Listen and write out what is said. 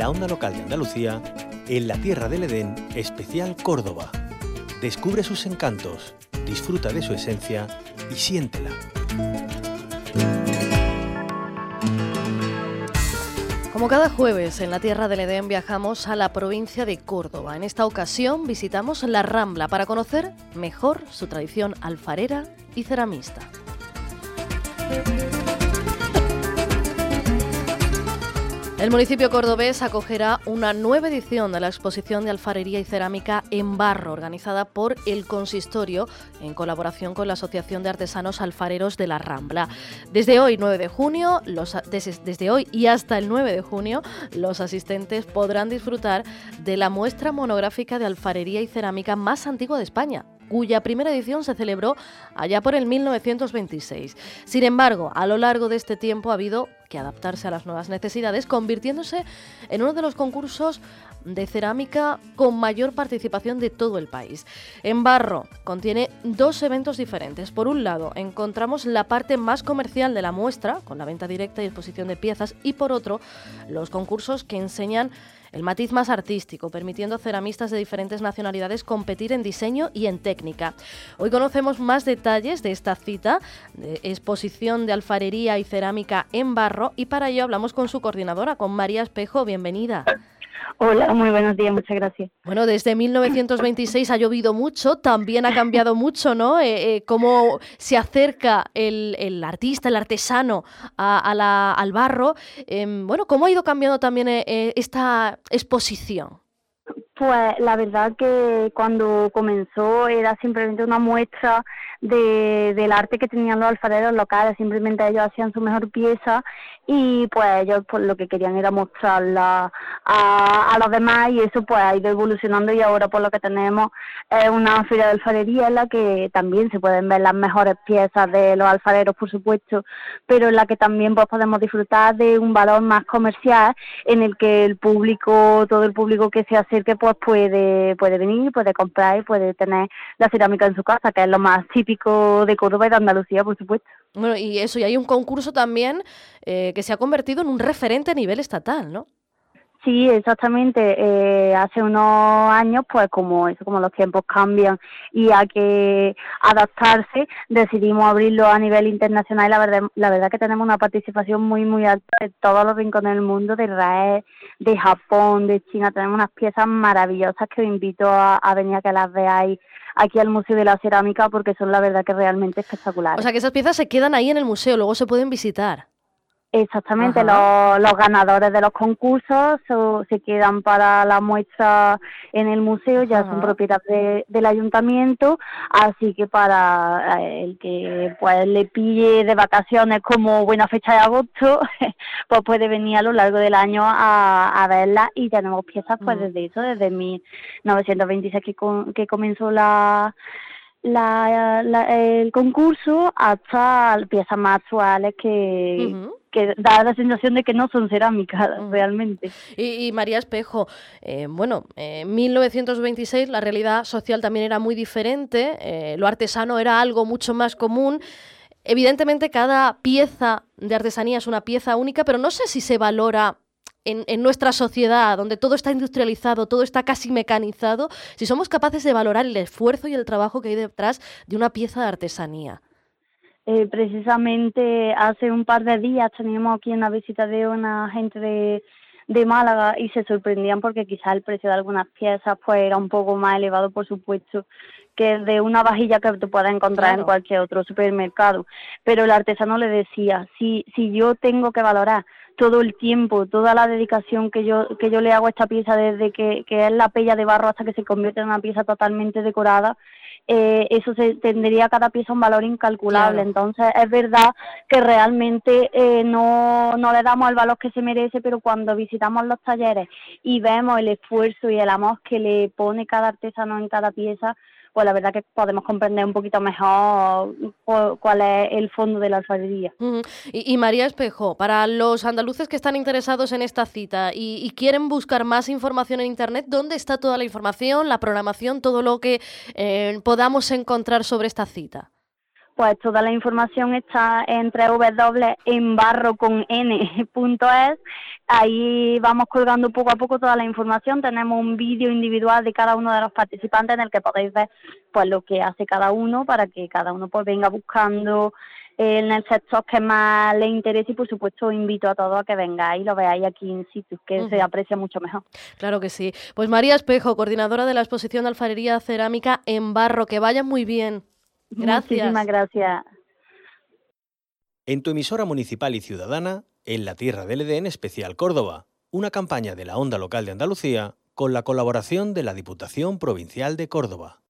la onda local de Andalucía, en la Tierra del Edén, especial Córdoba. Descubre sus encantos, disfruta de su esencia y siéntela. Como cada jueves en la Tierra del Edén viajamos a la provincia de Córdoba. En esta ocasión visitamos la Rambla para conocer mejor su tradición alfarera y ceramista. El municipio cordobés acogerá una nueva edición de la exposición de alfarería y cerámica en barro, organizada por el Consistorio en colaboración con la Asociación de Artesanos Alfareros de la Rambla. Desde hoy, 9 de junio, desde hoy y hasta el 9 de junio, los asistentes podrán disfrutar de la muestra monográfica de alfarería y cerámica más antigua de España, cuya primera edición se celebró allá por el 1926. Sin embargo, a lo largo de este tiempo ha habido que adaptarse a las nuevas necesidades, convirtiéndose en uno de los concursos de cerámica con mayor participación de todo el país. En barro contiene dos eventos diferentes. Por un lado, encontramos la parte más comercial de la muestra, con la venta directa y exposición de piezas, y por otro, los concursos que enseñan el matiz más artístico, permitiendo a ceramistas de diferentes nacionalidades competir en diseño y en técnica. Hoy conocemos más detalles de esta cita, de exposición de alfarería y cerámica en barro, y para ello hablamos con su coordinadora, con María Espejo. Bienvenida. Hola, muy buenos días, muchas gracias. Bueno, desde 1926 ha llovido mucho, también ha cambiado mucho, ¿no? Cómo se acerca el artista, el artesano al barro. Bueno, ¿cómo ha ido cambiando también esta exposición? Pues la verdad que cuando comenzó era simplemente una muestra del arte que tenían los alfareros locales, simplemente ellos hacían su mejor pieza y pues ellos pues lo que querían era mostrarla a los demás, y eso pues ha ido evolucionando, y ahora por lo que tenemos es una feria de alfarería en la que también se pueden ver las mejores piezas de los alfareros, por supuesto, pero en la que también pues podemos disfrutar de un valor más comercial, en el que el público, todo el público que se acerque pues puede venir, puede comprar y puede tener la cerámica en su casa, que es lo más típico de Córdoba y de Andalucía, por supuesto. Bueno, y eso, y hay un concurso también que se ha convertido en un referente a nivel estatal, ¿no? Sí, exactamente. Hace unos años, pues como los tiempos cambian y hay que adaptarse, decidimos abrirlo a nivel internacional, y la verdad que tenemos una participación muy, muy alta de todos los rincones del mundo, de Israel, de Japón, de China. Tenemos unas piezas maravillosas que os invito a venir a que las veáis aquí al Museo de la Cerámica, porque son la verdad que realmente espectaculares. O sea, que esas piezas se quedan ahí en el museo, luego se pueden visitar. Exactamente, los ganadores de los concursos se quedan para la muestra en el museo, ya son propiedad del ayuntamiento, así que para el que pues le pille de vacaciones como buena fecha de agosto, pues puede venir a lo largo del año a verlas, y tenemos piezas pues desde 1926 que comenzó el concurso, hasta piezas más actuales que da la sensación de que no son cerámicas realmente. Y María Espejo, en 1926 la realidad social también era muy diferente, lo artesano era algo mucho más común. Evidentemente cada pieza de artesanía es una pieza única, pero no sé si se valora en nuestra sociedad, donde todo está industrializado, todo está casi mecanizado, si somos capaces de valorar el esfuerzo y el trabajo que hay detrás de una pieza de artesanía. Precisamente hace un par de días teníamos aquí una visita de una gente de Málaga, y se sorprendían porque quizás el precio de algunas piezas pues era un poco más elevado, por supuesto, que de una vajilla que te puedas encontrar en cualquier otro supermercado. Pero el artesano le decía, si yo tengo que valorar todo el tiempo, toda la dedicación que yo le hago a esta pieza, desde que es la pella de barro hasta que se convierte en una pieza totalmente decorada, eso tendría cada pieza un valor incalculable. Entonces es verdad que realmente no le damos el valor que se merece, pero cuando visitamos los talleres y vemos el esfuerzo y el amor que le pone cada artesano en cada pieza, pues la verdad que podemos comprender un poquito mejor cuál es el fondo de la alfarería. Y María Espejo, para los andaluces que están interesados en esta cita y quieren buscar más información en Internet, ¿dónde está toda la información, la programación, todo lo que podamos encontrar sobre esta cita? pues toda la información está en www.enbarroconn.es. Ahí vamos colgando poco a poco toda la información. Tenemos un vídeo individual de cada uno de los participantes en el que podéis ver pues lo que hace cada uno, para que cada uno pues venga buscando en el sector que más le interese, y por supuesto invito a todos a que vengáis y lo veáis aquí in situ, que se aprecia mucho mejor. Claro que sí. Pues María Espejo, coordinadora de la exposición de alfarería cerámica en barro, que vaya muy bien. Gracias. Muchísimas gracias. En tu emisora municipal y ciudadana, En la Tierra del Edén Especial Córdoba, una campaña de la Onda Local de Andalucía con la colaboración de la Diputación Provincial de Córdoba.